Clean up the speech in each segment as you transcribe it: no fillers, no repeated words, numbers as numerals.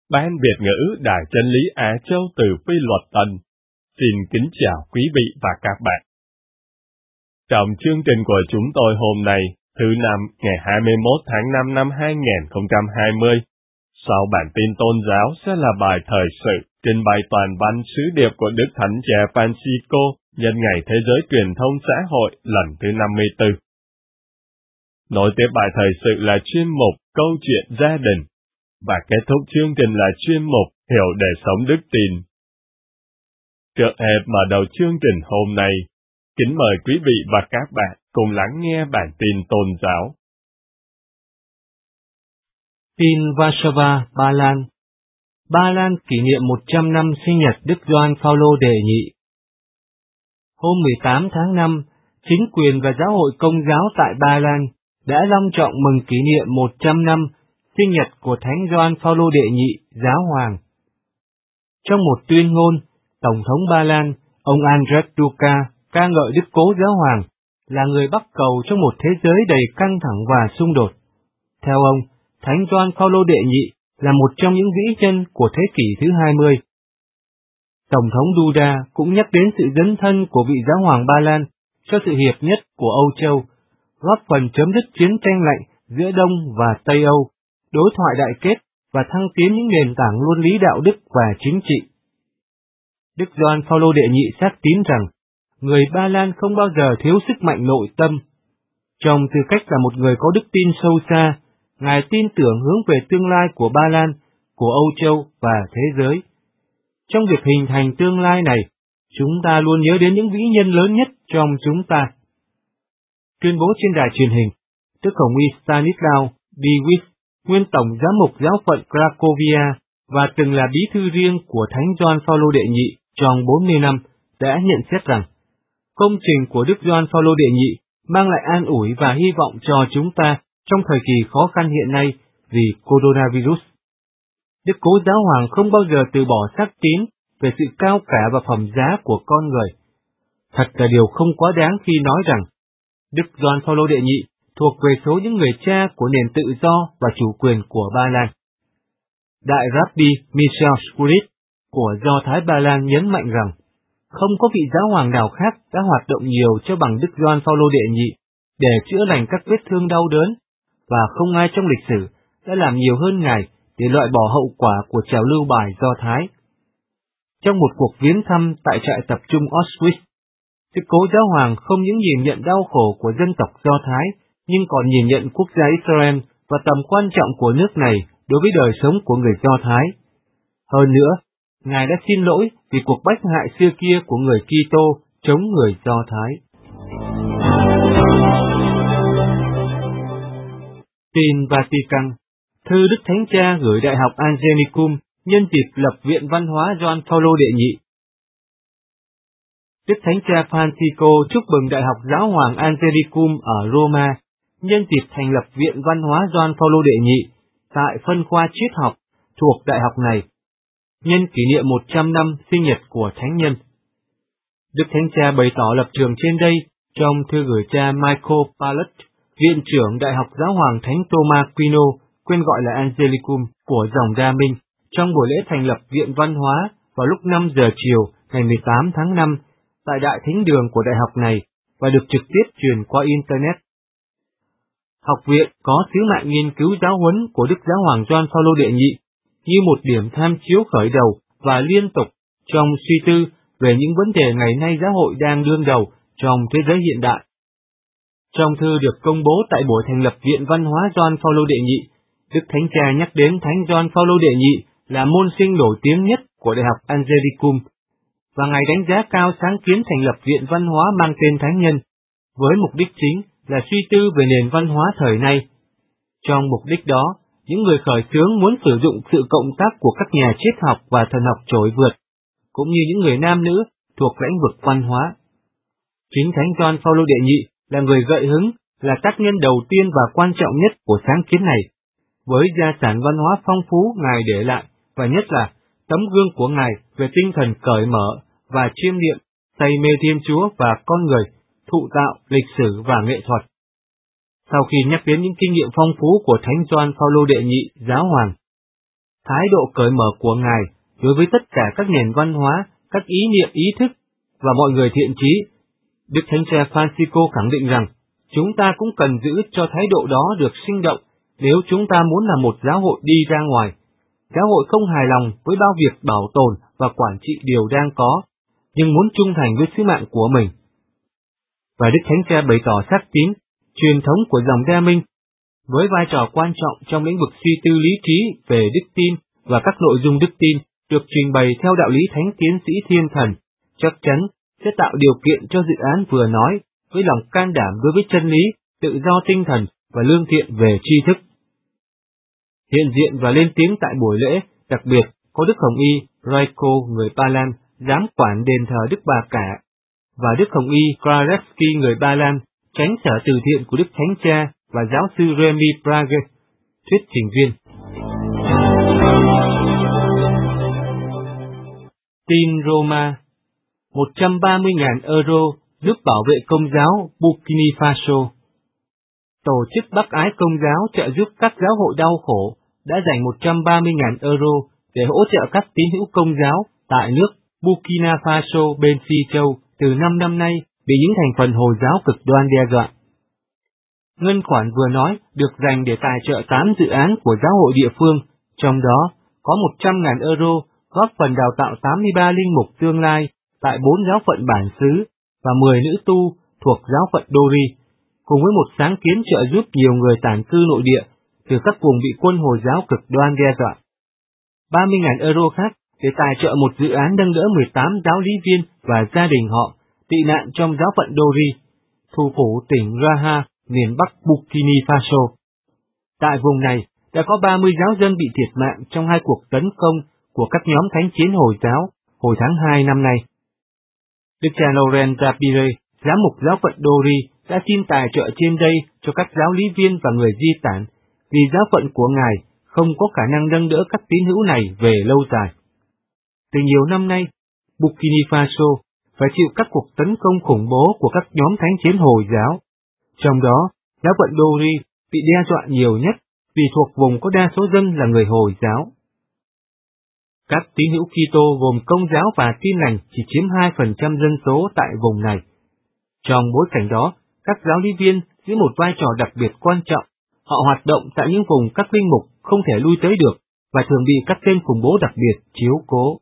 Ban Việt ngữ Đài Chân lý Á Châu từ Phi Luật Tân. Xin kính chào quý vị và các bạn. Trong chương trình của chúng tôi hôm nay, thứ Năm, ngày 21 tháng 5 năm 2020, sau bản tin tôn giáo sẽ là bài thời sự trình bày toàn văn sứ điệp của Đức Thánh Cha Francisco nhân ngày Thế giới Truyền thông xã hội lần thứ 54. Nối tiếp bài thời sự là chuyên mục Câu chuyện gia đình, và kết thúc chương trình là chuyên mục Hiểu để sống đức tin. Trước hết mở đầu chương trình hôm nay, kính mời quý vị và các bạn cùng lắng nghe bản tin tôn giáo. Tin Warsaw, Ba Lan. Ba Lan kỷ niệm 100 năm sinh nhật Đức Gioan Phaolô Đệ Nhị. Hôm 18 tháng 5, chính quyền và giáo hội Công giáo tại Ba Lan đã long trọng mừng kỷ niệm 100 năm sinh nhật của Thánh Gioan Phaolô Đệ Nhị, Giáo hoàng. Trong một tuyên ngôn, Tổng thống Ba Lan, ông Andrzej Duka, ca ngợi Đức Cố Giáo hoàng là người bắc cầu trong một thế giới đầy căng thẳng và xung đột. Theo ông, Thánh Gioan Phaolô Đệ Nhị là một trong những vĩ nhân của thế kỷ thứ 20. Tổng thống Duda cũng nhắc đến sự dấn thân của vị Giáo hoàng Ba Lan cho sự hiệp nhất của Âu Châu, góp phần chấm dứt chiến tranh lạnh giữa Đông và Tây Âu, đối thoại đại kết và thăng tiến những nền tảng luân lý đạo đức và chính trị. Đức Gioan Phaolô Đệ Nhị xác tín rằng, người Ba Lan không bao giờ thiếu sức mạnh nội tâm. Trong tư cách là một người có đức tin sâu xa, Ngài tin tưởng hướng về tương lai của Ba Lan, của Âu Châu và thế giới. Trong việc hình thành tương lai này, chúng ta luôn nhớ đến những vĩ nhân lớn nhất trong chúng ta. Tuyên bố trên đài truyền hình, Đức Hồng Y Stanislaw Dziwisz, nguyên tổng giám mục giáo phận Cracovia và từng là bí thư riêng của Thánh Gioan Phaolô Đệ Nhị trong 40 năm, đã nhận xét rằng, công trình của Đức Gioan Phaolô Đệ Nhị mang lại an ủi và hy vọng cho chúng ta trong thời kỳ khó khăn hiện nay vì coronavirus. Đức Cố Giáo hoàng không bao giờ từ bỏ xác tín về sự cao cả và phẩm giá của con người. Thật là điều không quá đáng khi nói rằng, Đức Gioan Phaolô Đệ Nhị thuộc về số những người cha của nền tự do và chủ quyền của Ba Lan. Đại Rabbi Michel Schurit của Do Thái Ba Lan nhấn mạnh rằng, không có vị giáo hoàng nào khác đã hoạt động nhiều cho bằng Đức Gioan Phaolô Đệ Nhị để chữa lành các vết thương đau đớn, và không ai trong lịch sử đã làm nhiều hơn Ngài để loại bỏ hậu quả của trào lưu bài Do Thái. Trong một cuộc viếng thăm tại trại tập trung Auschwitz, Đức Cố Giáo hoàng không những nhìn nhận đau khổ của dân tộc Do Thái, nhưng còn nhìn nhận quốc gia Israel và tầm quan trọng của nước này đối với đời sống của người Do Thái. Hơn nữa, Ngài đã xin lỗi vì cuộc bách hại xưa kia của người Kitô chống người Do Thái. Tin Vatican. Thư Đức Thánh Cha gửi Đại học Angelicum nhân dịp lập Viện Văn hóa Gioan Phaolô Đệ Nhị. Đức Thánh Cha Francisco chúc mừng Đại học Giáo hoàng Angelicum ở Roma nhân dịp thành lập Viện Văn hóa Gioan Phaolô Đệ Nhị tại phân khoa triết học thuộc đại học này, nhân kỷ niệm 100 năm sinh nhật của Thánh nhân. Đức Thánh Cha bày tỏ lập trường trên đây trong thư gửi cha Michael Pallet, Viện trưởng Đại học Giáo hoàng Thánh Thomas Aquino, quên gọi là Angelicum, của dòng Đa Minh, trong buổi lễ thành lập Viện Văn hóa vào lúc 5 giờ chiều ngày 18 tháng 5 tại Đại Thính đường của đại học này và được trực tiếp truyền qua Internet. Học viện có sứ mạng nghiên cứu giáo huấn của Đức Giáo hoàng Gioan Phaolô Đệ Nhị như một điểm tham chiếu khởi đầu và liên tục trong suy tư về những vấn đề ngày nay giáo hội đang đương đầu trong thế giới hiện đại. Trong thư được công bố tại buổi thành lập Viện Văn hóa Gioan Phaolô Đệ Nhị, Đức Thánh Cha nhắc đến Thánh Gioan Phaolô Đệ Nhị là môn sinh nổi tiếng nhất của Đại học Angelicum, và Ngài đánh giá cao sáng kiến thành lập Viện Văn hóa mang tên Thánh nhân, với mục đích chính là suy tư về nền văn hóa thời nay. Trong mục đích đó, những người khởi xướng muốn sử dụng sự cộng tác của các nhà triết học và thần học trội vượt, cũng như những người nam nữ thuộc lĩnh vực văn hóa. Chính Thánh Gioan Phaolô Đệ Nhị là người gợi hứng, là tác nhân đầu tiên và quan trọng nhất của sáng kiến này, với gia sản văn hóa phong phú Ngài để lại, và nhất là tấm gương của Ngài về tinh thần cởi mở và chiêm niệm, say mê Thiên Chúa và con người, thụ tạo, lịch sử và nghệ thuật. Sau khi nhắc đến những kinh nghiệm phong phú của Thánh Gioan Phaolô Đệ Nhị, Giáo hoàng, thái độ cởi mở của Ngài đối với tất cả các nền văn hóa, các ý niệm ý thức và mọi người thiện chí. Đức Thánh Cha Francisco khẳng định rằng, chúng ta cũng cần giữ cho thái độ đó được sinh động nếu chúng ta muốn là một giáo hội đi ra ngoài. Giáo hội không hài lòng với bao việc bảo tồn và quản trị điều đang có, nhưng muốn trung thành với sứ mạng của mình. Và Đức Thánh Cha bày tỏ xác tín, truyền thống của dòng Đa Minh, với vai trò quan trọng trong lĩnh vực suy tư lý trí về đức tin và các nội dung đức tin được trình bày theo đạo lý Thánh Tiến sĩ Thiên Thần, chắc chắn sẽ tạo điều kiện cho dự án vừa nói với lòng can đảm đối với chân lý, tự do tinh thần và lương thiện về tri thức. Hiện diện và lên tiếng tại buổi lễ, đặc biệt có Đức Hồng Y Raiko người Ba Lan, giám quản đền thờ Đức Bà Cả, và Đức Hồng Y Krajewski người Ba Lan, chánh sở từ thiện của Đức Thánh Cha, và giáo sư Remy Prague, thuyết trình viên. Tin Roma. 130.000 euro giúp bảo vệ Công giáo Burkina Faso. Tổ chức Bác Ái Công giáo trợ giúp các giáo hội đau khổ đã dành 130.000 euro để hỗ trợ các tín hữu Công giáo tại nước Burkina Faso bên Phi Châu từ 5 năm nay bị những thành phần Hồi giáo cực đoan đe dọa. Ngân khoản vừa nói được dành để tài trợ 8 dự án của giáo hội địa phương, trong đó có 100.000 euro góp phần đào tạo 83 linh mục tương lai tại 4 giáo phận bản xứ và 10 nữ tu thuộc giáo phận Dori, cùng với một sáng kiến trợ giúp nhiều người tản cư nội địa từ các vùng bị quân Hồi giáo cực đoan đe dọa. 30.000 euro khác để tài trợ một dự án nâng đỡ 18 giáo lý viên và gia đình họ tị nạn trong giáo phận Dori, thủ phủ tỉnh Raha, miền Bắc Burkina Faso. Tại vùng này đã có 30 giáo dân bị thiệt mạng trong 2 cuộc tấn công của các nhóm thánh chiến Hồi giáo hồi tháng 2 năm nay. Đức cha Laurent Rapire, giám mục giáo phận Dori, đã xin tài trợ trên đây cho các giáo lý viên và người di tản, vì giáo phận của Ngài không có khả năng nâng đỡ các tín hữu này về lâu dài. Từ nhiều năm nay, Burkina Faso phải chịu các cuộc tấn công khủng bố của các nhóm thánh chiến Hồi giáo. Trong đó, giáo phận Dori bị đe dọa nhiều nhất vì thuộc vùng có đa số dân là người Hồi giáo. Các tín hữu Kitô gồm Công giáo và Tin lành chỉ chiếm 2% dân số tại vùng này. Trong bối cảnh đó, các giáo lý viên giữ một vai trò đặc biệt quan trọng. Họ hoạt động tại những vùng các linh mục không thể lui tới được và thường bị các tên khủng bố đặc biệt chiếu cố.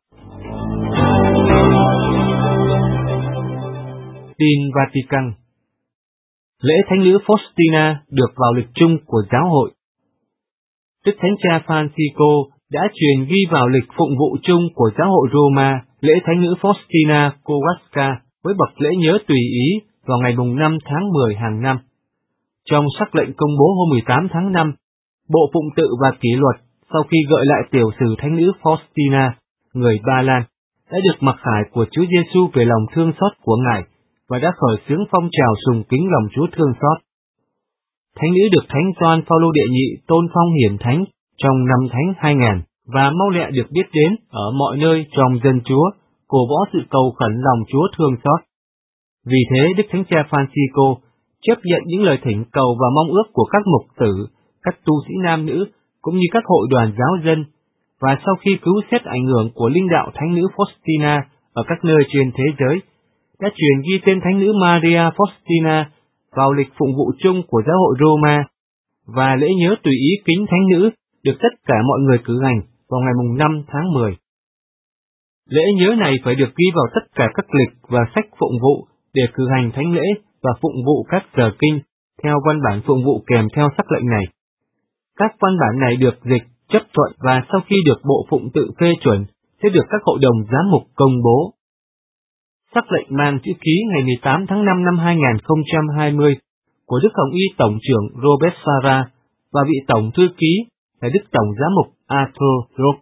Tin Vatican. Lễ Thánh nữ Faustina được vào lịch chung của giáo hội. Đức Thánh Cha Francisco đã truyền ghi vào lịch phụng vụ chung của giáo hội Roma lễ Thánh nữ Faustina Kowalska với bậc lễ nhớ tùy ý vào ngày 5 tháng 10 hàng năm. Trong sắc lệnh công bố hôm 18 tháng 5, Bộ Phụng tự và Kỷ luật sau khi gợi lại tiểu sử Thánh nữ Faustina, người Ba Lan, đã được mặc khải của Chúa Giêsu về lòng thương xót của Ngài và đã khởi xướng phong trào sùng kính lòng Chúa thương xót. Thánh nữ được Thánh Gioan Phaolô đệ nhị tôn phong hiển thánh trong năm Thánh 2000 và mau lẹ được biết đến ở mọi nơi trong dân Chúa, cổ võ sự cầu khẩn lòng Chúa thương xót. Vì thế, Đức Thánh Cha Francisco chấp nhận những lời thỉnh cầu và mong ước của các mục tử, các tu sĩ nam nữ, cũng như các hội đoàn giáo dân, và sau khi cứu xét ảnh hưởng của linh đạo Thánh nữ Faustina ở các nơi trên thế giới, đã truyền ghi tên Thánh nữ Maria Faustina vào lịch phụng vụ chung của giáo hội Roma, và lễ nhớ tùy ý kính Thánh nữ được tất cả mọi người cử hành vào ngày 5 tháng 10. Lễ nhớ này phải được ghi vào tất cả các lịch và sách phụng vụ để cử hành thánh lễ và phụng vụ các giờ kinh theo văn bản phụng vụ kèm theo sắc lệnh này. Các văn bản này được dịch, chấp thuận và sau khi được Bộ Phụng tự phê chuẩn sẽ được các hội đồng giám mục công bố. Sắc lệnh mang chữ ký ngày 18 tháng 5 năm 2020 của Đức Hồng Y Tổng trưởng Robert Sarah và vị Tổng Thư ký là Đức Tổng Giám mục Arthur Rock.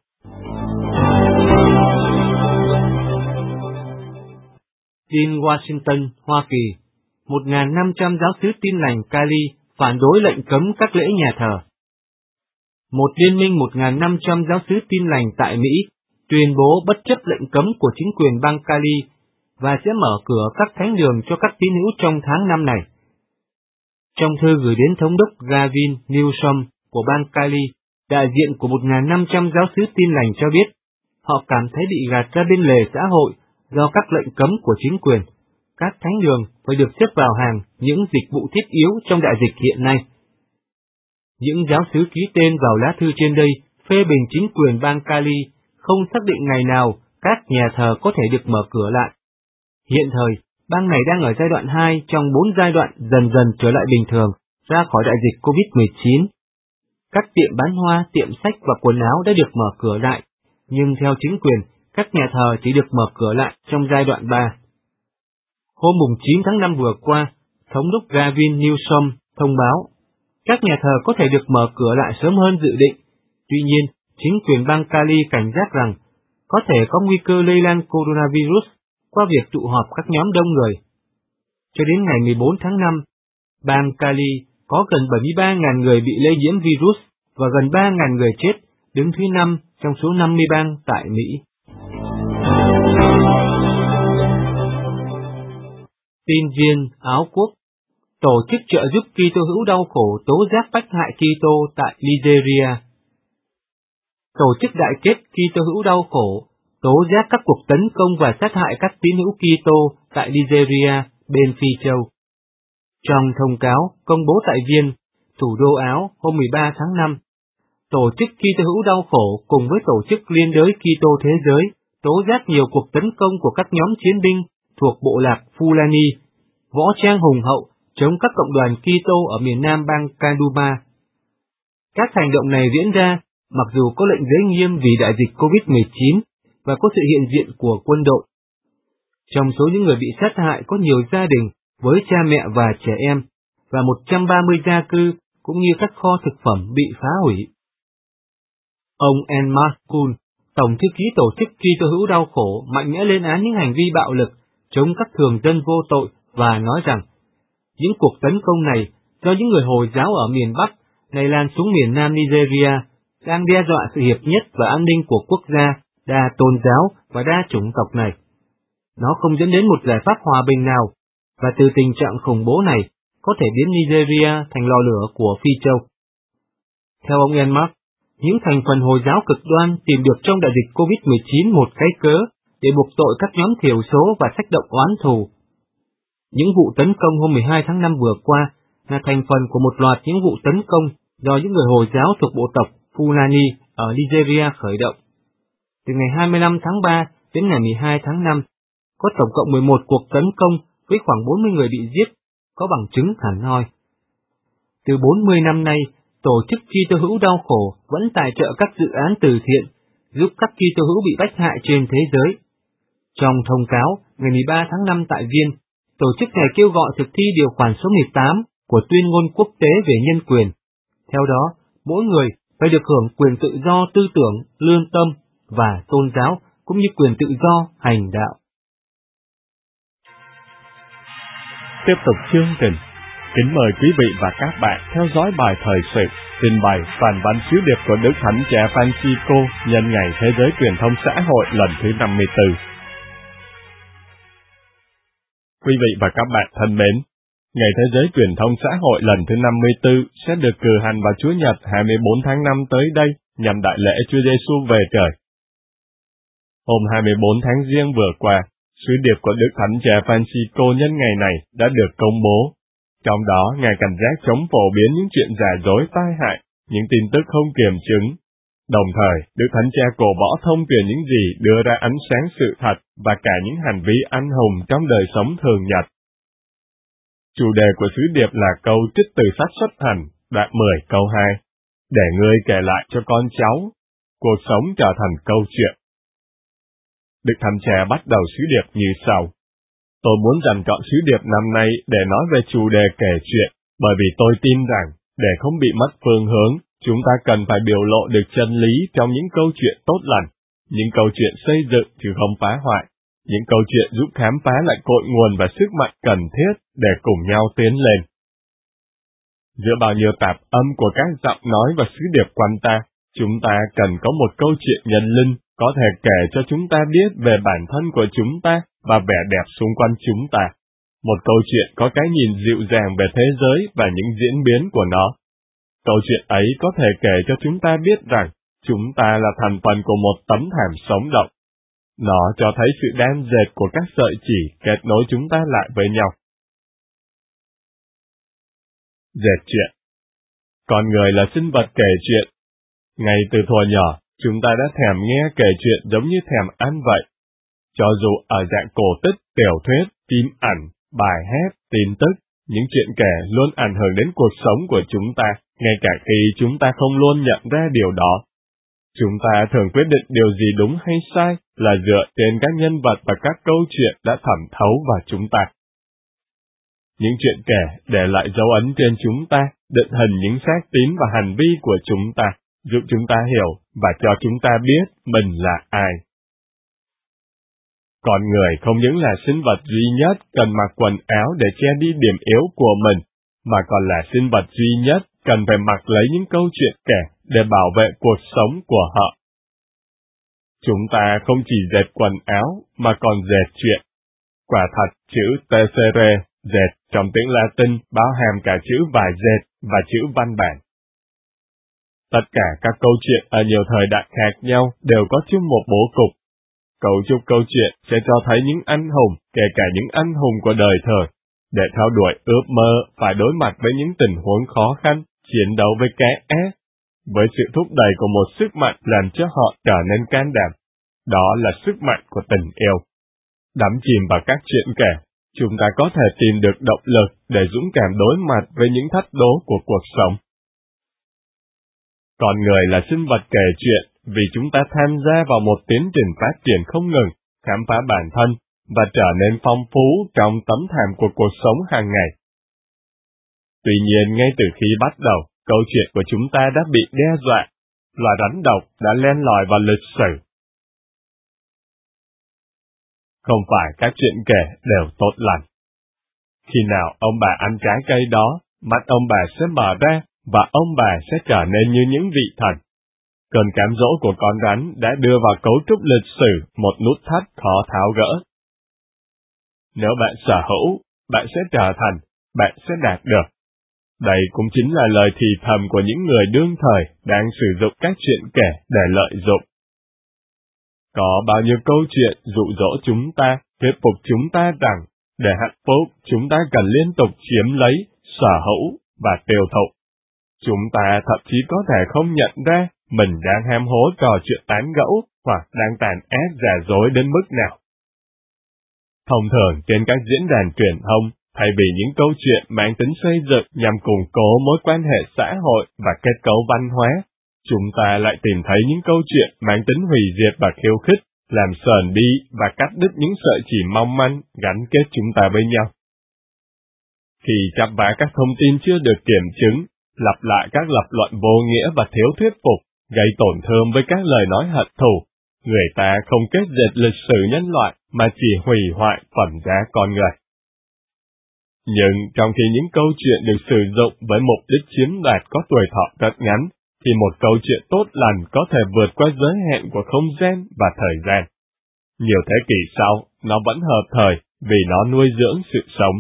Tin Washington, Hoa Kỳ. 1.500 giáo xứ Tin lành Cali phản đối lệnh cấm các lễ nhà thờ. Một liên minh 1.500 giáo xứ Tin lành tại Mỹ tuyên bố bất chấp lệnh cấm của chính quyền bang Cali và sẽ mở cửa các thánh đường cho các tín hữu trong tháng năm này. Trong thư gửi đến Thống đốc Gavin Newsom của bang Cali, đại diện của 1.500 giáo xứ Tin lành cho biết, họ cảm thấy bị gạt ra bên lề xã hội do các lệnh cấm của chính quyền. Các thánh đường phải được xếp vào hàng những dịch vụ thiết yếu trong đại dịch hiện nay. Những giáo xứ ký tên vào lá thư trên đây phê bình chính quyền bang Cali không xác định ngày nào các nhà thờ có thể được mở cửa lại. Hiện thời, bang này đang ở giai đoạn 2 trong 4 giai đoạn dần dần trở lại bình thường ra khỏi đại dịch COVID-19. Các tiệm bán hoa, tiệm sách và quần áo đã được mở cửa lại, nhưng theo chính quyền, các nhà thờ chỉ được mở cửa lại trong giai đoạn 3. Hôm 9 tháng 5 vừa qua, Thống đốc Gavin Newsom thông báo các nhà thờ có thể được mở cửa lại sớm hơn dự định. Tuy nhiên, chính quyền bang Cali cảnh giác rằng có thể có nguy cơ lây lan coronavirus qua việc tụ họp các nhóm đông người. Cho đến ngày 14 tháng 5, bang Cali có gần 73.000 người bị lây nhiễm virus và gần 3.000 người chết, đứng thứ 5 trong số 50 bang tại Mỹ. Tin viên Áo Quốc: Tổ chức trợ giúp Kitô hữu đau khổ tố giác bách hại Kitô tại Nigeria. Tổ chức đại kết Kitô hữu đau khổ tố giác các cuộc tấn công và sát hại các tín hữu Kitô tại Nigeria, bên Phi Châu. Trong thông cáo công bố tại Viên, thủ đô Áo hôm 13 tháng 5, Tổ chức Kitô hữu đau khổ cùng với Tổ chức Liên đới Kitô Thế giới tố giác nhiều cuộc tấn công của các nhóm chiến binh thuộc bộ lạc Fulani, võ trang hùng hậu chống các cộng đoàn Kitô ở miền nam bang Kaduna. Các hành động này diễn ra mặc dù có lệnh giới nghiêm vì đại dịch COVID-19 và có sự hiện diện của quân đội. Trong số những người bị sát hại có nhiều gia đình với cha mẹ và trẻ em, và 130 gia cư cũng như các kho thực phẩm bị phá hủy. Ông Enmark Kuhn, Tổng thư ký Tổ chức Kitô hữu đau khổ, mạnh mẽ lên án những hành vi bạo lực chống các thường dân vô tội và nói rằng những cuộc tấn công này do những người Hồi giáo ở miền Bắc lây lan xuống miền Nam Nigeria đang đe dọa sự hiệp nhất và an ninh của quốc gia đa tôn giáo và đa chủng tộc này. Nó không dẫn đến một giải pháp hòa bình nào, và từ tình trạng khủng bố này có thể biến Nigeria thành lò lửa của Phi Châu. Theo ông Enmark, những thành phần Hồi giáo cực đoan tìm được trong đại dịch COVID-19 một cái cớ để buộc tội các nhóm thiểu số và sách động oán thù. Những vụ tấn công hôm 12 tháng 5 vừa qua là thành phần của một loạt những vụ tấn công do những người Hồi giáo thuộc bộ tộc Fulani ở Nigeria khởi động. Từ ngày 25 tháng 3 đến ngày 12 tháng 5, có tổng cộng 11 cuộc tấn công với khoảng 40 người bị giết, có bằng chứng hẳn hoi. Từ 40 năm nay, Tổ chức Kitô hữu đau khổ vẫn tài trợ các dự án từ thiện, giúp các Kitô hữu bị bách hại trên thế giới. Trong thông cáo ngày 13 tháng 5 tại Viên, tổ chức này kêu gọi thực thi điều khoản số 18 của Tuyên ngôn quốc tế về nhân quyền. Theo đó, mỗi người phải được hưởng quyền tự do tư tưởng, lương tâm và tôn giáo, cũng như quyền tự do hành đạo. Tiếp tục chương trình, kính mời quý vị và các bạn theo dõi bài thời sự trình bày phản văn sứ điệp của Đức Thánh Cha Francisco nhân ngày Thế giới Truyền thông xã hội lần thứ 54. Quý vị và các bạn thân mến, Ngày Thế giới Truyền thông xã hội lần thứ 54 sẽ được cử hành vào Chủ nhật 24 tháng 5 tới đây nhằm đại lễ Chúa Giêsu về trời. Hôm 24 tháng Giêng vừa qua, sứ điệp của Đức Thánh Cha Francisco nhân ngày này đã được công bố. Trong đó, Ngài cảnh giác chống phổ biến những chuyện giả dối tai hại, những tin tức không kiểm chứng. Đồng thời, Đức Thánh Cha cổ võ thông truyền những gì đưa ra ánh sáng sự thật và cả những hành vi anh hùng trong đời sống thường nhật. Chủ đề của sứ điệp là câu trích từ sách Xuất Hành, đoạn 10 câu 2. Để ngươi kể lại cho con cháu, cuộc sống trở thành câu chuyện. Đức Thánh Cha bắt đầu sứ điệp như sau. Tôi muốn dành chọn sứ điệp năm nay để nói về chủ đề kể chuyện, bởi vì tôi tin rằng, để không bị mất phương hướng, chúng ta cần phải biểu lộ được chân lý trong những câu chuyện tốt lành, những câu chuyện xây dựng chứ không phá hoại, những câu chuyện giúp khám phá lại cội nguồn và sức mạnh cần thiết để cùng nhau tiến lên. Giữa bao nhiêu tạp âm của các giọng nói và sứ điệp quanh ta, chúng ta cần có một câu chuyện nhân linh có thể kể cho chúng ta biết về bản thân của chúng ta và vẻ đẹp xung quanh chúng ta. Một câu chuyện có cái nhìn dịu dàng về thế giới và những diễn biến của nó. Câu chuyện ấy có thể kể cho chúng ta biết rằng chúng ta là thành phần của một tấm thảm sống động. Nó cho thấy sự đan dệt của các sợi chỉ kết nối chúng ta lại với nhau. Dệt chuyện. Con người là sinh vật kể chuyện. Ngay từ thuở nhỏ, chúng ta đã thèm nghe kể chuyện giống như thèm ăn vậy. Cho dù ở dạng cổ tích, tiểu thuyết, phim ảnh, bài hát, tin tức, những chuyện kể luôn ảnh hưởng đến cuộc sống của chúng ta, ngay cả khi chúng ta không luôn nhận ra điều đó. Chúng ta thường quyết định điều gì đúng hay sai là dựa trên các nhân vật và các câu chuyện đã thẩm thấu vào chúng ta. Những chuyện kể để lại dấu ấn trên chúng ta, định hình những xác tín và hành vi của chúng ta, giúp chúng ta hiểu và cho chúng ta biết mình là ai. Con người không những là sinh vật duy nhất cần mặc quần áo để che đi điểm yếu của mình, mà còn là sinh vật duy nhất cần phải mặc lấy những câu chuyện kể để bảo vệ cuộc sống của họ. Chúng ta không chỉ dệt quần áo mà còn dệt chuyện. Quả thật, chữ tessere, dệt trong tiếng Latin bao hàm cả chữ vải dệt và chữ văn bản. Tất cả các câu chuyện ở nhiều thời đại khác nhau đều có chung một bố cục. Cấu trúc câu chuyện sẽ cho thấy những anh hùng, kể cả những anh hùng của đời thời, để theo đuổi ước mơ phải đối mặt với những tình huống khó khăn, chiến đấu với kẻ ác, với sự thúc đẩy của một sức mạnh làm cho họ trở nên can đảm. Đó là sức mạnh của tình yêu. Đắm chìm vào các chuyện kể, chúng ta có thể tìm được động lực để dũng cảm đối mặt với những thách đố của cuộc sống. Con người là sinh vật kể chuyện vì chúng ta tham gia vào một tiến trình phát triển không ngừng, khám phá bản thân và trở nên phong phú trong tấm thảm của cuộc sống hàng ngày. Tuy nhiên, ngay từ khi bắt đầu, câu chuyện của chúng ta đã bị đe dọa. Loài rắn độc đã len lỏi vào lịch sử. Không phải các chuyện kể đều tốt lành. Khi nào ông bà ăn trái cây đó, mắt ông bà sẽ mở ra và ông bà sẽ trở nên như những vị thần. Cơn cám dỗ của con rắn đã đưa vào cấu trúc lịch sử một nút thắt khó tháo gỡ. Nếu bạn sở hữu, bạn sẽ trở thành, bạn sẽ đạt được. Đây cũng chính là lời thì thầm của những người đương thời đang sử dụng các chuyện kể để lợi dụng. Có bao nhiêu câu chuyện dụ dỗ chúng ta, thuyết phục chúng ta rằng, để hạnh phúc chúng ta cần liên tục chiếm lấy, sở hữu và tiêu thụ. Chúng ta thậm chí có thể không nhận ra mình đang ham hố trò chuyện tán gẫu hoặc đang tàn ác giả dối đến mức nào. Thông thường trên các diễn đàn truyền thông, thay vì những câu chuyện mang tính xây dựng nhằm củng cố mối quan hệ xã hội và kết cấu văn hóa, chúng ta lại tìm thấy những câu chuyện mang tính hủy diệt và khiêu khích, làm sờn đi và cắt đứt những sợi chỉ mong manh gắn kết chúng ta với nhau. Khi chắp vá các thông tin chưa được kiểm chứng, lặp lại các lập luận vô nghĩa và thiếu thuyết phục, gây tổn thương với các lời nói hận thù, người ta không kết dệt lịch sử nhân loại mà chỉ hủy hoại phẩm giá con người. Nhưng trong khi những câu chuyện được sử dụng với mục đích chiếm đoạt có tuổi thọ rất ngắn, thì một câu chuyện tốt lành có thể vượt qua giới hạn của không gian và thời gian. Nhiều thế kỷ sau, nó vẫn hợp thời vì nó nuôi dưỡng sự sống.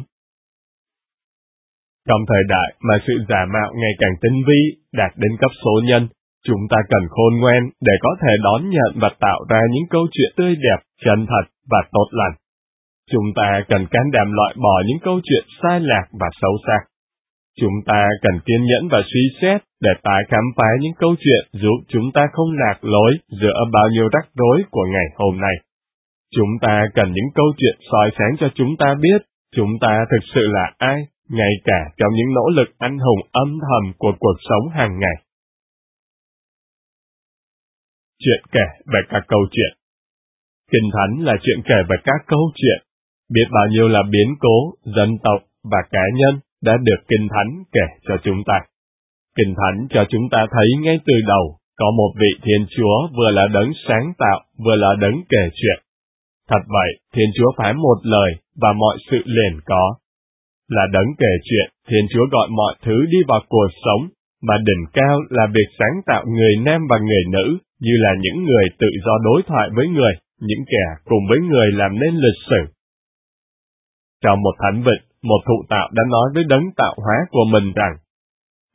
Trong thời đại mà sự giả mạo ngày càng tinh vi, đạt đến cấp số nhân, chúng ta cần khôn ngoan để có thể đón nhận và tạo ra những câu chuyện tươi đẹp, chân thật và tốt lành. Chúng ta cần can đảm loại bỏ những câu chuyện sai lạc và xấu xa. Chúng ta cần kiên nhẫn và suy xét để tái khám phá những câu chuyện giúp chúng ta không lạc lối giữa bao nhiêu rắc rối của ngày hôm nay. Chúng ta cần những câu chuyện soi sáng cho chúng ta biết chúng ta thực sự là ai, ngay cả trong những nỗ lực anh hùng âm thầm của cuộc sống hàng ngày. Chuyện kể về các câu chuyện. Kinh Thánh là chuyện kể về các câu chuyện. Biết bao nhiêu là biến cố, dân tộc và cá nhân đã được Kinh Thánh kể cho chúng ta. Kinh Thánh cho chúng ta thấy ngay từ đầu, có một vị Thiên Chúa vừa là đấng sáng tạo, vừa là đấng kể chuyện. Thật vậy, Thiên Chúa phán một lời và mọi sự liền có. Là đấng kể chuyện, Thiên Chúa gọi mọi thứ đi vào cuộc sống, mà đỉnh cao là việc sáng tạo người nam và người nữ, như là những người tự do đối thoại với người, những kẻ cùng với người làm nên lịch sử. Trong một thánh vịnh, một thụ tạo đã nói với đấng tạo hóa của mình rằng,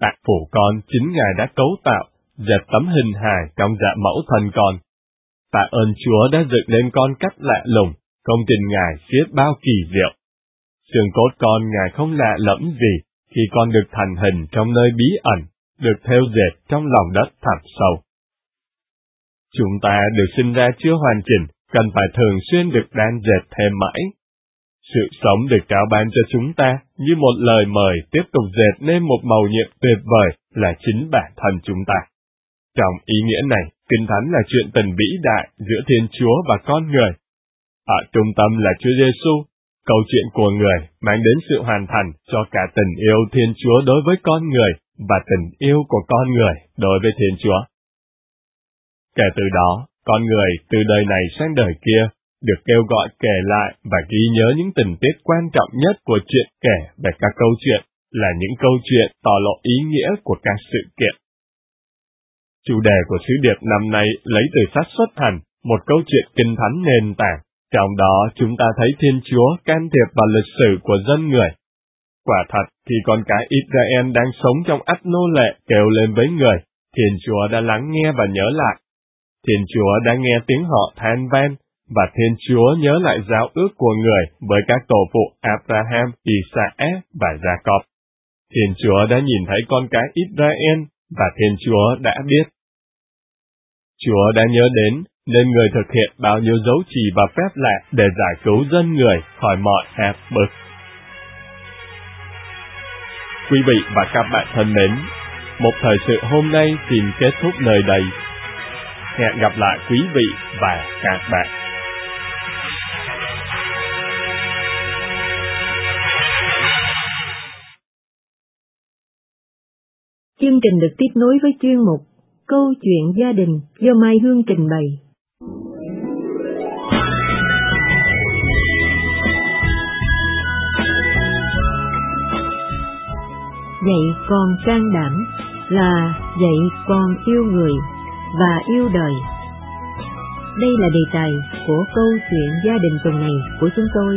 Tại phụ con chính Ngài đã cấu tạo, dệt tấm hình hài trong dạ mẫu thân con. Tạ ơn Chúa đã dựng nên con cách lạ lùng, công trình Ngài xiết bao kỳ diệu. Xương cốt con Ngài không lạ lẫm gì khi con được thành hình trong nơi bí ẩn, được thêu dệt trong lòng đất thẳm sâu. Chúng ta được sinh ra chưa hoàn chỉnh, cần phải thường xuyên được đan dệt thêm mãi. Sự sống được trao ban cho chúng ta như một lời mời tiếp tục dệt nên một mầu nhiệm tuyệt vời là chính bản thân chúng ta. Trong ý nghĩa này, Kinh Thánh là chuyện tình vĩ đại giữa Thiên Chúa và con người. Ở trung tâm là Chúa Giêsu, câu chuyện của người mang đến sự hoàn thành cho cả tình yêu Thiên Chúa đối với con người và tình yêu của con người đối với Thiên Chúa. Kể từ đó, con người từ đời này sang đời kia được kêu gọi kể lại và ghi nhớ những tình tiết quan trọng nhất của chuyện kể về các câu chuyện là những câu chuyện tỏ lộ ý nghĩa của các sự kiện. Chủ đề của sứ điệp năm nay lấy từ sách Xuất Hành, một câu chuyện kinh thánh nền tảng. Trong đó chúng ta thấy Thiên Chúa can thiệp vào lịch sử của dân người. Quả thật, khi con cái Israel đang sống trong ách nô lệ kêu lên với người, Thiên Chúa đã lắng nghe và nhớ lại. Thiên Chúa đã nghe tiếng họ than van, và Thiên Chúa nhớ lại giao ước của người với các tổ phụ Abraham, Isaac và Jacob. Thiên Chúa đã nhìn thấy con cái Israel, và Thiên Chúa đã biết. Chúa đã nhớ đến, nên người thực hiện bao nhiêu dấu chỉ và phép lạ để giải cứu dân người khỏi mọi áp bức. Quý vị và các bạn thân mến, một thời sự hôm nay xin kết thúc nơi đây. Hẹn gặp lại quý vị và các bạn. Chương trình được tiếp nối với chuyên mục Câu chuyện gia đình do Mai Hương trình bày. Dạy con can đảm là dạy con yêu người và yêu đời. Đây là đề tài của câu chuyện gia đình tuần này của chúng tôi.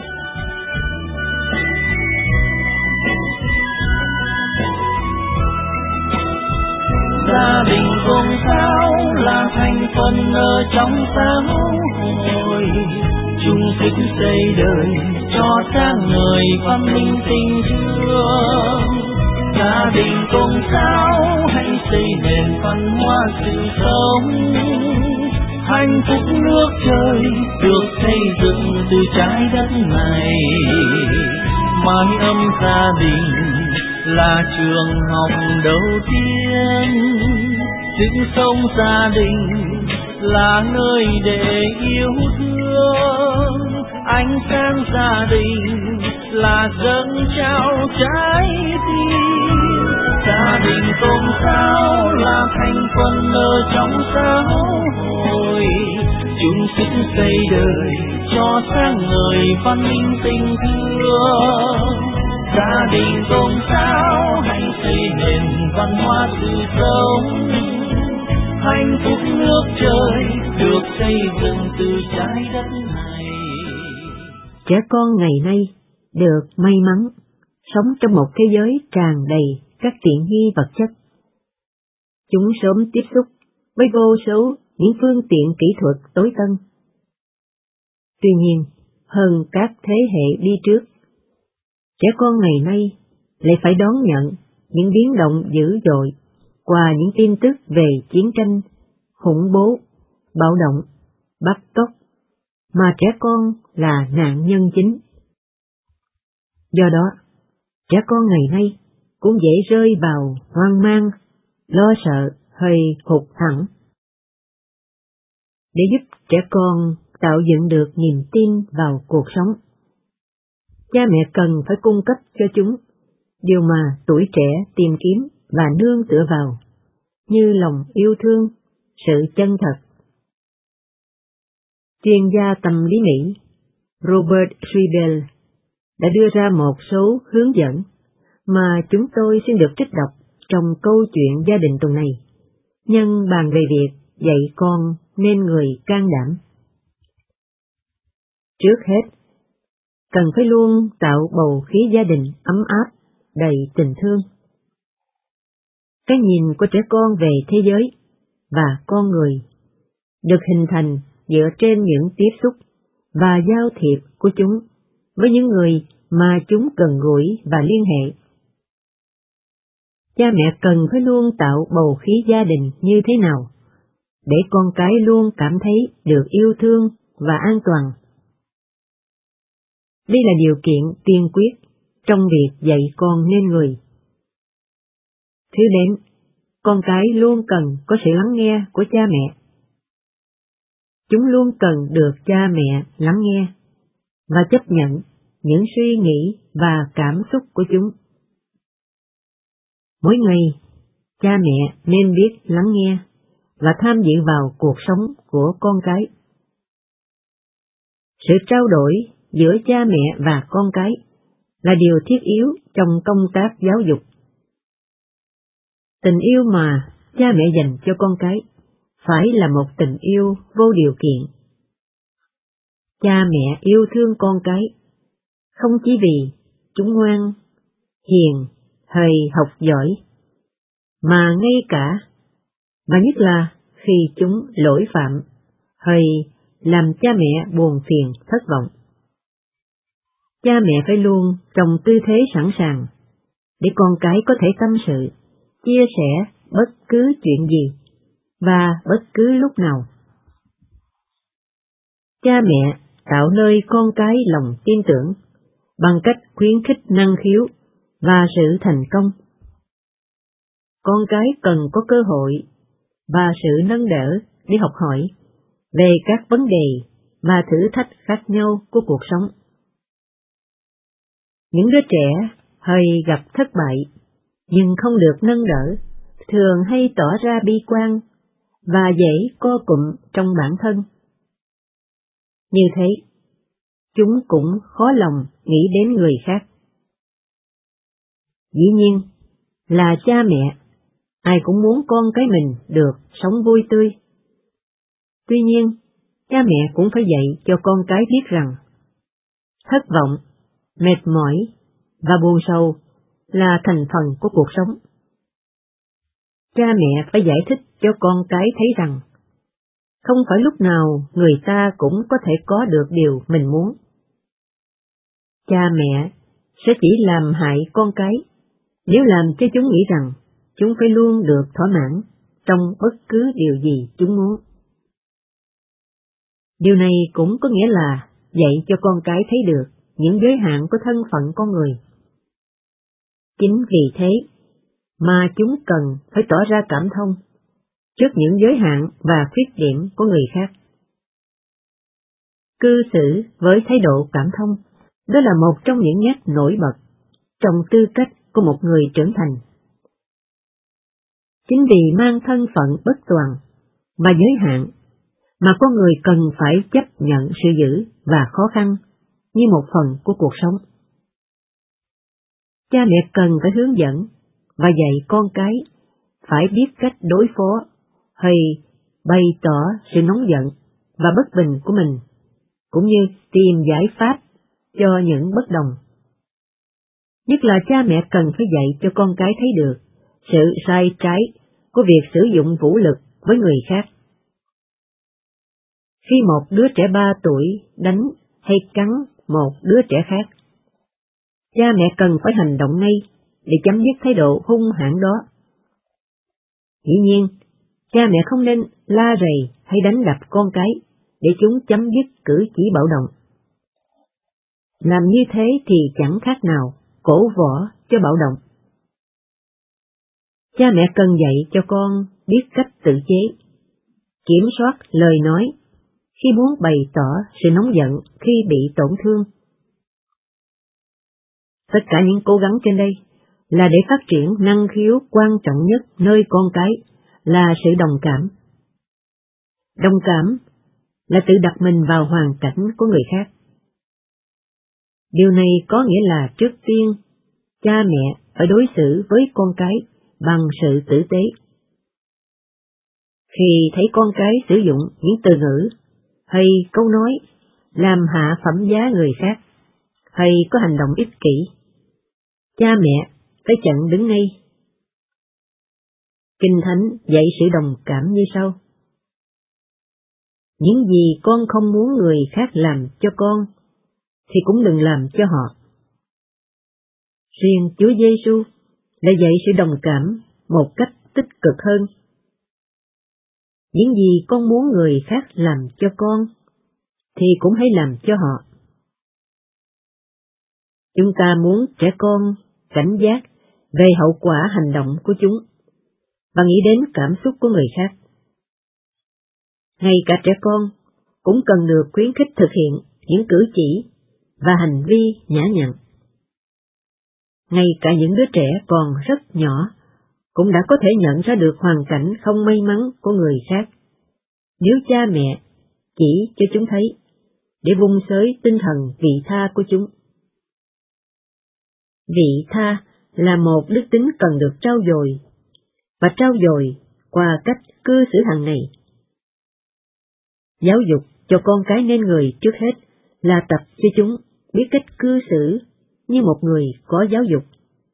Gia đình cùng sao là thành phần ở trong xã hội, chung sức xây đời cho sáng ngời văn minh tình thương. Gia đình cùng sao hãy xây nền văn hóa sự sống, hạnh phúc nước trời được xây dựng từ trái đất này. Mái ấm gia đình là trường học đầu tiên, sự sống gia đình là nơi để yêu thương. Ánh sáng gia đình là dâng trao trái tim. Gia đình cùng sao là thành phần ở trong xã hội, chung sức xây đời cho sáng ngời văn minh tình thương. Gia đình cùng sao hãy xây nền văn hóa sự sống, hạnh phúc nước trời được xây dựng từ trái đất này. Trẻ con ngày nay được may mắn sống trong một thế giới tràn đầy các tiện nghi vật chất. Chúng sớm tiếp xúc với vô số những phương tiện kỹ thuật tối tân. Tuy nhiên, hơn các thế hệ đi trước, trẻ con ngày nay lại phải đón nhận những biến động dữ dội qua những tin tức về chiến tranh, khủng bố, bạo động, bắt cóc, mà trẻ con là nạn nhân chính. Do đó, trẻ con ngày nay cũng dễ rơi vào hoang mang, lo sợ hay hụt hẫng. Để giúp trẻ con tạo dựng được niềm tin vào cuộc sống, cha mẹ cần phải cung cấp cho chúng điều mà tuổi trẻ tìm kiếm và nương tựa vào, như lòng yêu thương, sự chân thật. Chuyên gia tâm lý Mỹ Robert Friedel đã đưa ra một số hướng dẫn mà chúng tôi xin được trích đọc trong câu chuyện gia đình tuần này, nhân bàn về việc dạy con nên người can đảm. Trước hết, cần phải luôn tạo bầu khí gia đình ấm áp, đầy tình thương. cái nhìn của trẻ con về thế giới và con người được hình thành dựa trên những tiếp xúc và giao thiệp của chúng với những người mà chúng gần gũi và liên hệ. Cha mẹ cần phải luôn tạo bầu khí gia đình như thế nào để con cái luôn cảm thấy được yêu thương và an toàn. Đây là điều kiện tiên quyết trong việc dạy con nên người. Thứ đến, con cái luôn cần có sự lắng nghe của cha mẹ. Chúng luôn cần được cha mẹ lắng nghe và chấp nhận những suy nghĩ và cảm xúc của chúng. Mỗi ngày, cha mẹ nên biết lắng nghe và tham dự vào cuộc sống của con cái. Sự trao đổi giữa cha mẹ và con cái là điều thiết yếu trong công tác giáo dục. Tình yêu mà cha mẹ dành cho con cái phải là một tình yêu vô điều kiện. Cha mẹ yêu thương con cái không chỉ vì chúng ngoan, hiền, hay học giỏi, mà ngay cả, và nhất là khi chúng lỗi phạm, hay làm cha mẹ buồn phiền thất vọng. Cha mẹ phải luôn trong tư thế sẵn sàng để con cái có thể tâm sự, chia sẻ bất cứ chuyện gì và bất cứ lúc nào. Cha mẹ tạo nơi con cái lòng tin tưởng bằng cách khuyến khích năng khiếu và sự thành công. Con cái cần có cơ hội và sự nâng đỡ để học hỏi về các vấn đề và thử thách khác nhau của cuộc sống. Những đứa trẻ hay gặp thất bại nhưng không được nâng đỡ thường hay tỏ ra bi quan và dễ co cụm trong bản thân. Như thế, chúng cũng khó lòng nghĩ đến người khác. Dĩ nhiên là cha mẹ, ai cũng muốn con cái mình được sống vui tươi. Tuy nhiên, cha mẹ cũng phải dạy cho con cái biết rằng thất vọng, mệt mỏi và buồn sầu là thành phần của cuộc sống. Cha mẹ phải giải thích cho con cái thấy rằng không phải lúc nào người ta cũng có thể có được điều mình muốn. Cha mẹ sẽ chỉ làm hại con cái nếu làm cho chúng nghĩ rằng chúng phải luôn được thỏa mãn trong bất cứ điều gì chúng muốn. Điều này cũng có nghĩa là dạy cho con cái thấy được những giới hạn của thân phận con người. Chính vì thế mà chúng cần phải tỏ ra cảm thông trước những giới hạn và khuyết điểm của người khác. Cư xử với thái độ cảm thông, đó là một trong những nét nổi bật trong tư cách của một người trưởng thành. Chính vì mang thân phận bất toàn và giới hạn mà con người cần phải chấp nhận sự dữ và khó khăn như một phần của cuộc sống. Cha mẹ cần phải hướng dẫn và dạy con cái phải biết cách đối phó hay bày tỏ sự nóng giận và bất bình của mình, cũng như tìm giải pháp cho những bất đồng. Nhất là cha mẹ cần phải dạy cho con cái thấy được sự sai trái của việc sử dụng vũ lực với người khác. Khi một đứa trẻ 3 tuổi đánh hay cắn một đứa trẻ khác, cha mẹ cần phải hành động ngay để chấm dứt thái độ hung hãn đó. Dĩ nhiên, cha mẹ không nên la rầy hay đánh đập con cái để chúng chấm dứt cử chỉ bạo động. Làm như thế thì chẳng khác nào cổ võ cho bạo động. Cha mẹ cần dạy cho con biết cách tự chế, kiểm soát lời nói khi muốn bày tỏ sự nóng giận khi bị tổn thương. Tất cả những cố gắng trên đây là để phát triển năng khiếu quan trọng nhất nơi con cái là sự đồng cảm. Đồng cảm là tự đặt mình vào hoàn cảnh của người khác. Điều này có nghĩa là trước tiên, cha mẹ phải đối xử với con cái bằng sự tử tế. Khi thấy con cái sử dụng những từ ngữ hay câu nói làm hạ phẩm giá người khác, hay có hành động ích kỷ, cha mẹ phải chặn đứng ngay. Kinh Thánh dạy sự đồng cảm như sau. Những gì con không muốn người khác làm cho con, thì cũng đừng làm cho họ. Riêng Chúa Giêsu lại dạy sự đồng cảm một cách tích cực hơn. Những gì con muốn người khác làm cho con, thì cũng hãy làm cho họ. Chúng ta muốn trẻ con cảnh giác về hậu quả hành động của chúng, và nghĩ đến cảm xúc của người khác. Ngay cả trẻ con cũng cần được khuyến khích thực hiện những cử chỉ và hành vi nhã nhặn. Ngay cả những đứa trẻ còn rất nhỏ cũng đã có thể nhận ra được hoàn cảnh không may mắn của người khác, nếu cha mẹ chỉ cho chúng thấy, để vun xới tinh thần vị tha của chúng. Vị tha là một đức tính cần được trau dồi, và trau dồi qua cách cư xử hàng ngày. Giáo dục cho con cái nên người trước hết là tập cho chúng biết cách cư xử như một người có giáo dục.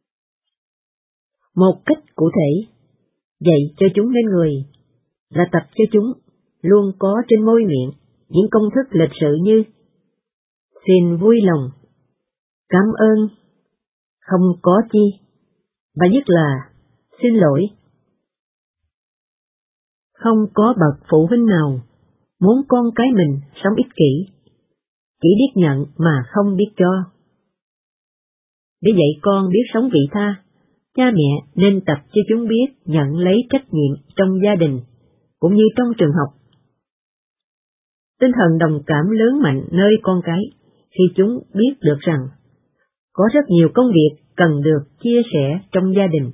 Một cách cụ thể, dạy cho chúng nên người là tập cho chúng luôn có trên môi miệng những công thức lịch sự như xin vui lòng, cảm ơn, không có chi, và nhất là xin lỗi. Không có bậc phụ huynh nào muốn con cái mình sống ích kỷ, chỉ biết nhận mà không biết cho. Để dạy con biết sống vị tha, cha mẹ nên tập cho chúng biết nhận lấy trách nhiệm trong gia đình, cũng như trong trường học. Tinh thần đồng cảm lớn mạnh nơi con cái khi chúng biết được rằng có rất nhiều công việc cần được chia sẻ trong gia đình.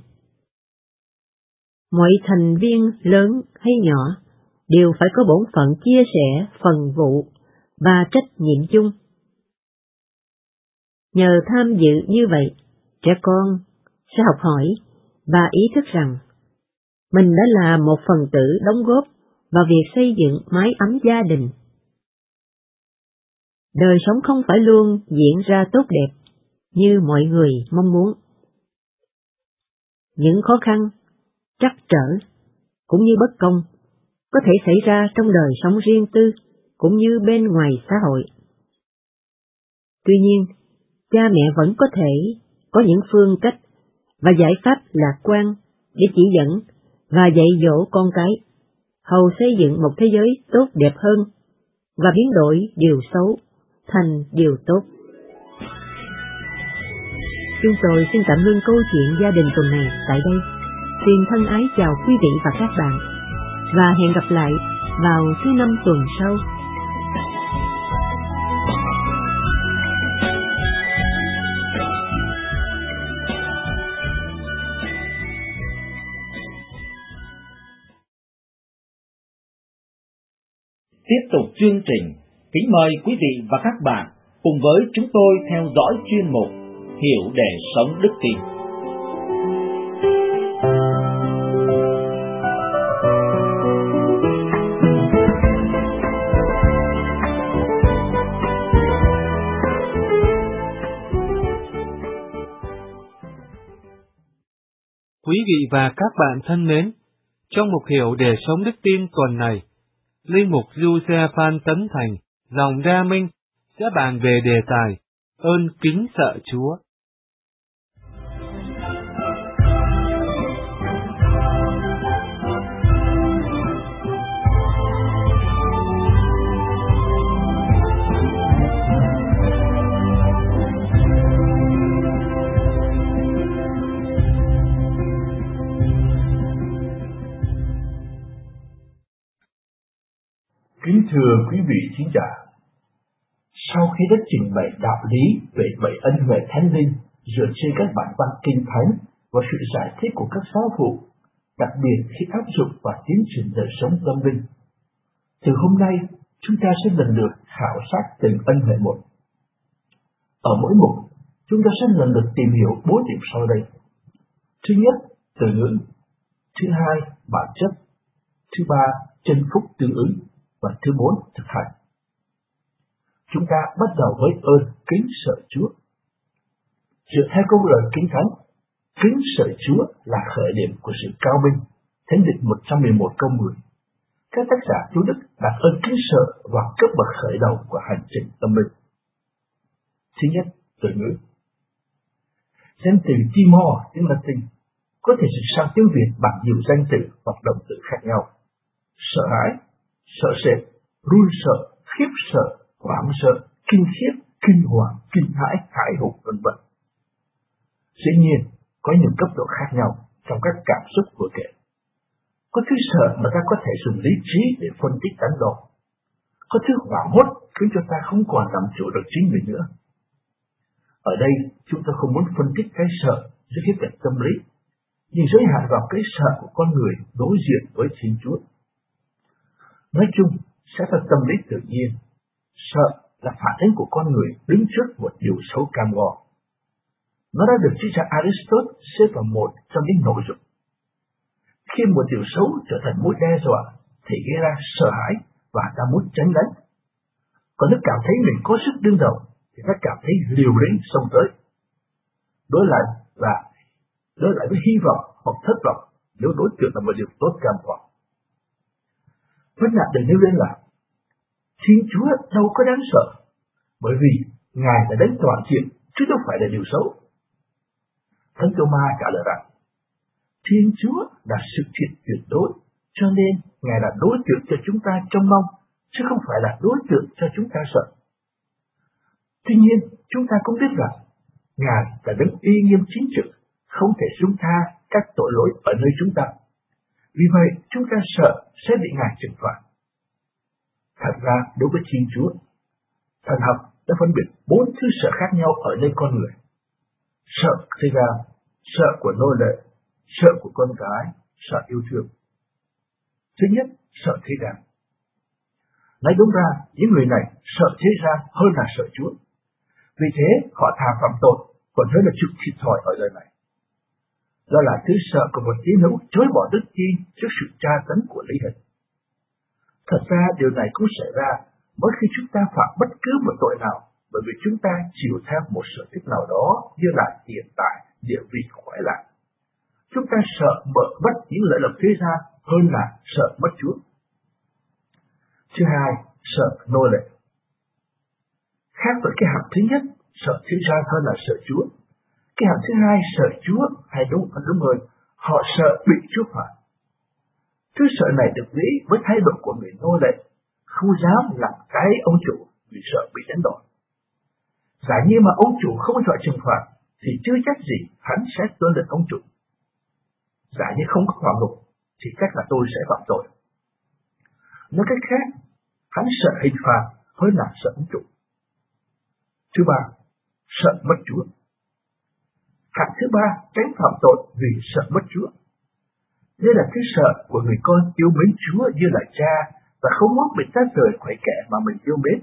Mọi thành viên lớn hay nhỏ đều phải có bổn phận chia sẻ phần vụ và trách nhiệm chung. Nhờ tham dự như vậy, trẻ con sẽ học hỏi và ý thức rằng mình đã là một phần tử đóng góp vào việc xây dựng mái ấm gia đình. Đời sống không phải luôn diễn ra tốt đẹp như mọi người mong muốn. Những khó khăn, trắc trở, cũng như bất công có thể xảy ra trong đời sống riêng tư cũng như bên ngoài xã hội. Tuy nhiên, cha mẹ vẫn có thể có những phương cách và giải pháp lạc quan để chỉ dẫn và dạy dỗ con cái, hầu xây dựng một thế giới tốt đẹp hơn và biến đổi điều xấu thành điều tốt. Chúng tôi xin tạm ngưng câu chuyện gia đình tuần này tại đây. Xin thân ái chào quý vị và các bạn, và hẹn gặp lại vào thứ Năm tuần sau. Tiếp tục chương trình, kính mời quý vị và các bạn cùng với chúng tôi theo dõi chuyên mục Hiểu để sống đức tin. Quý vị và các bạn thân mến, trong mục Hiểu để sống đức tin tuần này, Linh mục Giuse Phan Tấn Thành, dòng Đa Minh, sẽ bàn về đề tài ơn kính sợ Chúa. Kính thưa quý vị thính giả, sau khi đã trình bày đạo lý về bảy ân huệ thánh linh dựa trên các bản văn kinh thánh và sự giải thích của các giáo phụ, đặc biệt khi áp dụng vào tiến trình đời sống tâm linh, từ hôm nay chúng ta sẽ lần lượt khảo sát từng ân huệ một. Ở mỗi mục, chúng ta sẽ lần lượt tìm hiểu 4 điểm sau đây. Thứ nhất, từ ngữ. Thứ hai, bản chất. Thứ ba, chân phúc tương ứng. Và thứ 4, thực hành. Chúng ta bắt đầu với ơn kính sợ Chúa. Dựa theo câu lời Kinh Thánh, kính sợ Chúa là khởi điểm của sự cao minh, Thánh Lịch 111 câu 10. Các tác giả chú Đức đặt ơn kính sợ vào cấp bậc khởi đầu của hành trình tâm linh. Thứ nhất, từ ngữ. Danh từ timor tiếng Latin có thể dịch sang tiếng Việt bằng nhiều danh từ hoặc động từ khác nhau. Sợ hãi, sợ sệt, run sợ, khiếp sợ, hoảng sợ, kinh khiếp, kinh hoàng, kinh hãi, hãi hùng, v.v. Dĩ nhiên, có nhiều cấp độ khác nhau trong các cảm xúc vừa kể. Có thứ sợ mà ta có thể dùng lý trí để phân tích đắn đo. Có thứ hoảng hốt khiến cho ta không còn làm chủ được chính mình nữa. Ở đây, chúng ta không muốn phân tích cái sợ dưới khía cạnh tâm lý, nhưng giới hạn vào cái sợ của con người đối diện với Thiên Chúa. Nói chung, xét theo tâm lý tự nhiên, sợ là phản ứng của con người đứng trước một điều xấu cam go. Nó đã được triết gia Aristotle xếp vào một trong những nội dung. Khi một điều xấu trở thành mối đe dọa, thì gây ra sợ hãi và ta muốn tránh đánh. Còn nếu cảm thấy mình có sức đương đầu, thì ta cảm thấy liều lĩnh xông tới. Đối lại với hy vọng hoặc thất vọng nếu đối tượng là một điều tốt cam go. Vấn nạn được nêu lên là Thiên Chúa đâu có đáng sợ, bởi vì Ngài đã đánh toàn diện chứ không phải là điều xấu. Thánh Tô-ma trả lời rằng Thiên Chúa là sự thiện tuyệt đối, cho nên Ngài là đối tượng cho chúng ta trông mong, chứ không phải là đối tượng cho chúng ta sợ. Tuy nhiên, chúng ta cũng biết rằng Ngài là đấng uy nghiêm chính trực, không thể dung tha các tội lỗi ở nơi chúng ta. Vì vậy, chúng ta sợ sẽ bị Ngài trừng phạt. Thật ra, đối với Thiên Chúa, thần học đã phân biệt 4 thứ sợ khác nhau ở nơi con người. Sợ thế ra, sợ của nô lệ, sợ của con cái, sợ yêu thương. Thứ nhất, sợ thế gian. Nói đúng ra, những người này sợ thế gian hơn là sợ Chúa. Vì thế, họ thà phạm tội, còn hơn là chịu thiệt thòi ở đời này. Đó là thứ sợ của một tín hữu chối bỏ đức tin trước sự tra tấn của lý hình. Thật ra, điều này cũng xảy ra mỗi khi chúng ta phạm bất cứ một tội nào, bởi vì chúng ta chịu theo một sở thích nào đó như là hiện tại, địa vị khỏe lại. Chúng ta sợ mất những lợi lộc thế gian hơn là sợ mất Chúa. Thứ hai, sợ nô lệ. Khác với cái hạng thứ nhất, sợ thế gian hơn là sợ Chúa. Cái hạng thứ hai, sợ Chúa, hay đúng hơn, họ sợ bị Chúa phạt. Thứ sợ này được ví với thái độ của người nô lệ, không dám làm cái ông chủ vì sợ bị đánh đòn. Giả như mà ông chủ không chọn trừng phạt, thì chưa chắc gì hắn sẽ tuân lệnh ông chủ. Giả như không có hỏa ngục, thì chắc là tôi sẽ phạm tội. Nói cách khác, hắn sợ hình phạt hơn là sợ ông chủ. Thứ ba, sợ mất Chúa. Hạng thứ ba, tránh phạm tội vì sợ mất Chúa. Đây là thứ sợ của người con yêu mến Chúa như là cha và không muốn bị tách rời khỏi kẻ mà mình yêu mến.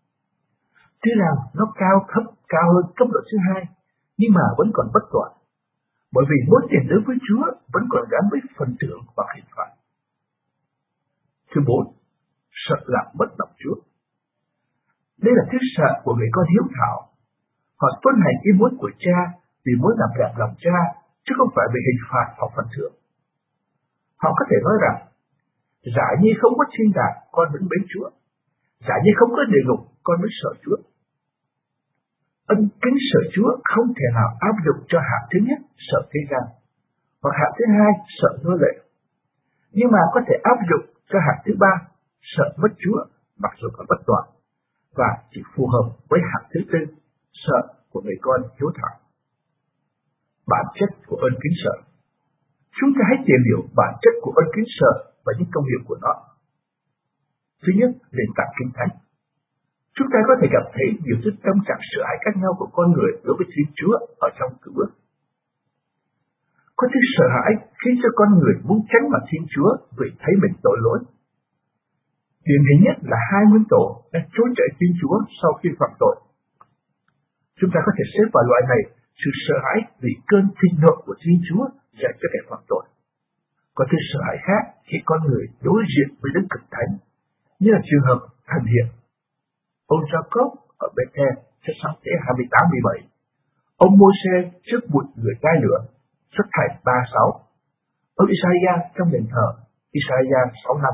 Tuy rằng nó cao hơn cấp độ thứ hai, nhưng mà vẫn còn bất toàn, bởi vì mối tình đối với Chúa vẫn còn gắn với phần thưởng và hình phạt. Thứ bốn, sợ làm mất lòng Chúa. Đây là thứ sợ của người con hiếu thảo. Họ tuân hành ý muốn của cha vì muốn làm đẹp lòng cha, chứ không phải vì hình phạt hoặc phần thưởng. Họ có thể nói rằng, giả như không có thiên đàng, con vẫn mến Chúa. Giả như không có địa ngục, con mới sợ Chúa. Ân kính sợ Chúa không thể nào áp dụng cho hạng thứ nhất, sợ thế gian, hoặc hạng thứ hai, sợ nô lệ. Nhưng mà có thể áp dụng cho hạng thứ ba, sợ mất Chúa, mặc dù còn bất toàn, và chỉ phù hợp với hạng thứ tư, sợ của người con hiếu thảo. Bản chất của ơn kính sợ. Chúng ta hãy tìm hiểu bản chất của ơn kính sợ và những công hiệu của nó. Thứ nhất, nền tảng Kinh Thánh. Chúng ta có thể gặp thấy nhiều thứ tâm trạng sợ hãi khác nhau của con người đối với Thiên Chúa ở trong Cựu Ước. Có thứ sợ hãi khiến cho con người muốn tránh mặt Thiên Chúa vì thấy mình tội lỗi. Điển hình nhất là 2 nguyên tổ đã trốn chạy Thiên Chúa sau khi phạm tội. Chúng ta có thể xếp vào loại này sự sợ hãi vì cơn thịnh nộ của Thiên Chúa dành cho kẻ phạm tội. Có thứ sợ hãi khác khi con người đối diện với Đấng Cực Thánh, như là trường hợp thần hiện. Ông Jacob ở Bethel trong sáng thế 28-17, ông Môi-se trước một người gai lửa, Xuất Hành 36, ở Isaiah trong đền thờ, Isaiah 6 năm.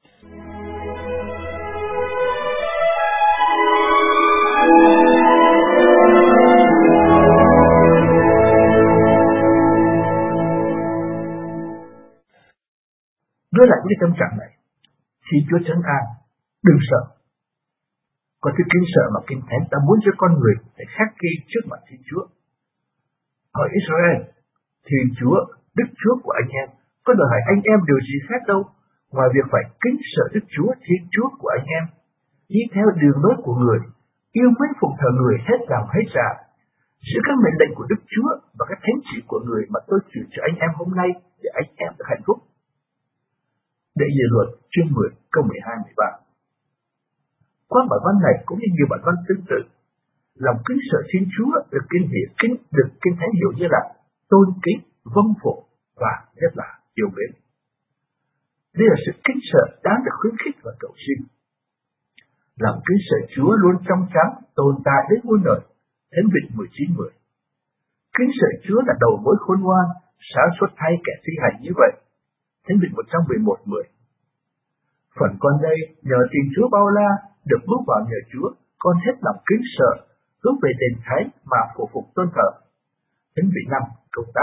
Đối lại với cái tâm trạng này, xin Chúa trấn an, đừng sợ. Có thứ kính sợ mà Kinh Thánh đã muốn cho con người phải khắc ghi trước mặt Thiên Chúa. Ở Israel, Thiên Chúa, Đức Chúa của anh em, có đòi hỏi anh em điều gì khác đâu, ngoài việc phải kính sợ Đức Chúa, Thiên Chúa của anh em, đi theo đường lối của người, yêu mến phụng thờ người hết lòng hết dạ, giữ các mệnh lệnh của Đức Chúa và các thánh chỉ của người mà tôi truyền cho anh em hôm nay để anh em được hạnh phúc. Đệ Nhị Luật chương 10 câu 12-13. Qua bản văn này cũng như nhiều bản văn tương tự, lòng kính sợ Thiên Chúa được Kinh Thánh hiểu như là tôn kính, vâng phục và rất là yêu mến. Đây là sự kính sợ đáng được khuyến khích và cầu xin. Lòng kính sợ Chúa luôn trong trắng, tồn tại đến muôn đời. Thánh Vịnh 19:10. Kính sợ Chúa là đầu mối khôn ngoan, sáng suốt thay kẻ thi hành như vậy. Thánh Vịnh 111:10. Phần con đây nhờ tình Chúa bao la, được bước vào nhờ Chúa, con hết lòng kính sợ, hướng về đền thánh mà phụ phục tôn thờ. Thánh Vịnh 5 câu 8.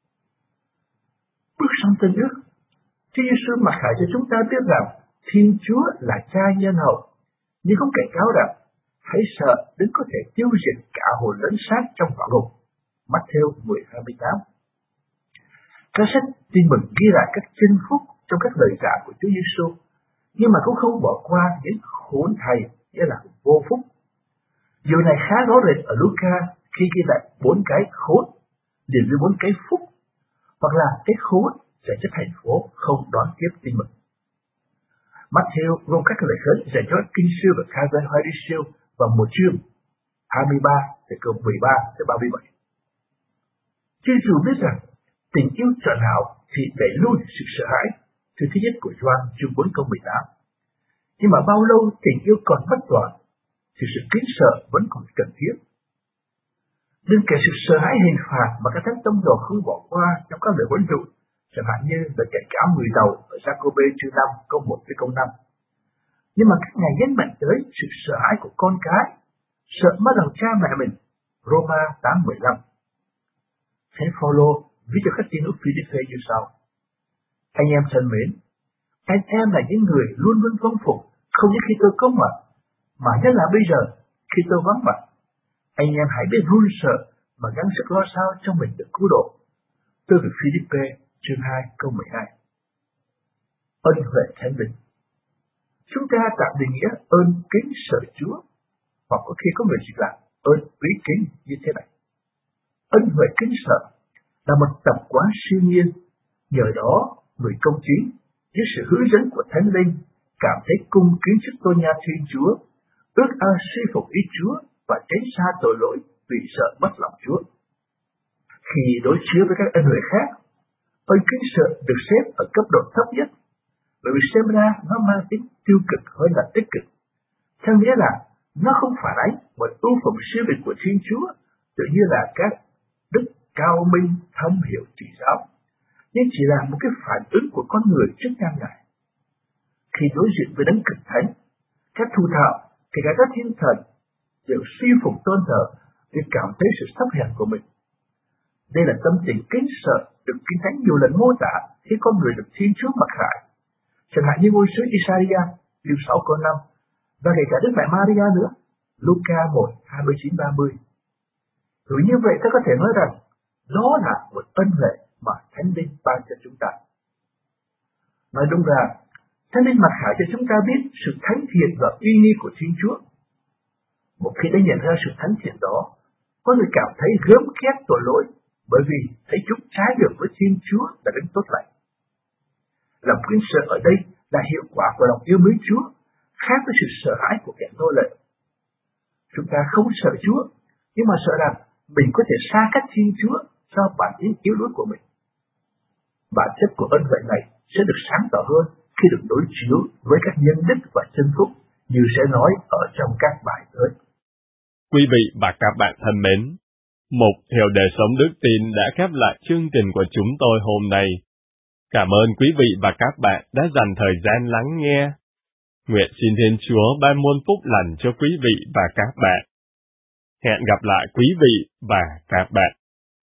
Bước sang Tân Ước, Chúa Giêsu mặc khải cho chúng ta biết rằng Thiên Chúa là Cha nhân hậu, nhưng không cảnh cáo rằng hãy sợ đến có thể tiêu diệt cả hồn lẫn xác trong hỏa ngục. Matthew 10:28. Các sách Tin Mừng ghi lại các chinh phúc trong các lời giảng của Chúa Giêsu, nhưng mà cũng không bỏ qua những khốn thầy, nghĩa là vô phúc. Điều này khá rõ rệt ở Luca khi ghi lại 4 cái khốn liền với 4 cái phúc, hoặc là cái khốn dành cho thành phố không đón tiếp Tin Mừng. Matthew gồm các lời khấn dành cho kinh sư và khai văn Hoài siêu và một chương 23 từ câu 13 tới 37. Chúa Giêsu biết rằng tình yêu trọn hảo thì đẩy lui sự sợ hãi, thứ nhất của Gioan chương 4 câu 18. Nhưng mà bao lâu tình yêu còn bất toàn thì sự kính sợ vẫn còn cần thiết. Đừng kể sự sợ hãi hình phạt mà các thánh tông đồ không bỏ qua trong các lời huấn dụ, chẳng hạn như lời cảnh cáo người giàu ở Giacôbê chương 5 câu 1 tới câu 5. Nhưng mà các ngài nhấn mạnh tới sự sợ hãi của con cái, sợ mất lòng cha mẹ mình, Roma 8:15. Thánh Phaolô viết cho các tín hữu Philippe như sau: Anh em thân mến, anh em là những người luôn luôn vâng phục, không những khi tôi có mặt, mà nhất là bây giờ khi tôi vắng mặt. Anh em hãy biết run sợ mà gắng sức lo sao cho mình được cứu độ. Tôi về Philippe chương 2 câu 12. Ân huệ thánh linh. Chúng ta tạm định nghĩa ơn kính sợ Chúa, hoặc có khi có người dịch là ơn quý kính như thế này. Ân huệ kính sợ là một tập quán siêu nhiên, nhờ đó người công chính với sự hướng dẫn của Thánh Linh cảm thấy cung kính trước tôn nhà Thiên Chúa, ước ao suy phục ý Chúa và tránh xa tội lỗi vì sợ mất lòng Chúa. Khi đối chiếu với các ân huệ khác, ơn kính sợ được xếp ở cấp độ thấp nhất, bởi vì xem ra nó mang tính tiêu cực hơn là tích cực. Theo nghĩa là nó không phản ánh một ưu phẩm siêu việt của Thiên Chúa, tự như là các đức cao minh thâm hiểu chỉ giáo, nhưng chỉ là một cái phản ứng của con người trước nhan Ngài. Khi đối diện với đấng cực thánh, các thù thạo, kể cả các thiên thần, đều suy phục tôn thờ vì cảm thấy sự thấp hèn của mình. Đây là tâm tình kính sợ được Kinh Thánh nhiều lần mô tả khi con người được Thiên Chúa mặc khải, chẳng hạn như ngôi sứ Isaiah chương 6 câu 5 và kể cả Đức Mẹ Maria nữa, Luca 1 29-30. Rồi như vậy ta có thể nói rằng đó là một ân huệ mà Thánh Linh ban cho chúng ta. Nói đúng ra, Thánh Linh mặc khải cho chúng ta biết sự thánh thiện và uy nghi của Thiên Chúa. Một khi đã nhận ra sự thánh thiện đó, có người cảm thấy gớm ghét tội lỗi, bởi vì thấy chúng trái ngược với Thiên Chúa là đấng tốt lành. Lòng kính sợ ở đây là hiệu quả của lòng yêu mến Chúa, khác với sự sợ hãi của kẻ nô lệ. Chúng ta không sợ Chúa, nhưng mà sợ rằng mình có thể xa cách Thiên Chúa do bản tính yếu đuối của mình. Bản chất của ân huệ này sẽ được sáng tỏ hơn khi được đối chiếu với các nhân đức và chân phúc như sẽ nói ở trong các bài tới. Quý vị và các bạn thân mến, mục Hiểu Đời Sống Đức Tin đã khép lại chương trình của chúng tôi hôm nay. Cảm ơn quý vị và các bạn đã dành thời gian lắng nghe. Nguyện xin Thiên Chúa ban muôn phúc lành cho quý vị và các bạn. Hẹn gặp lại quý vị và các bạn.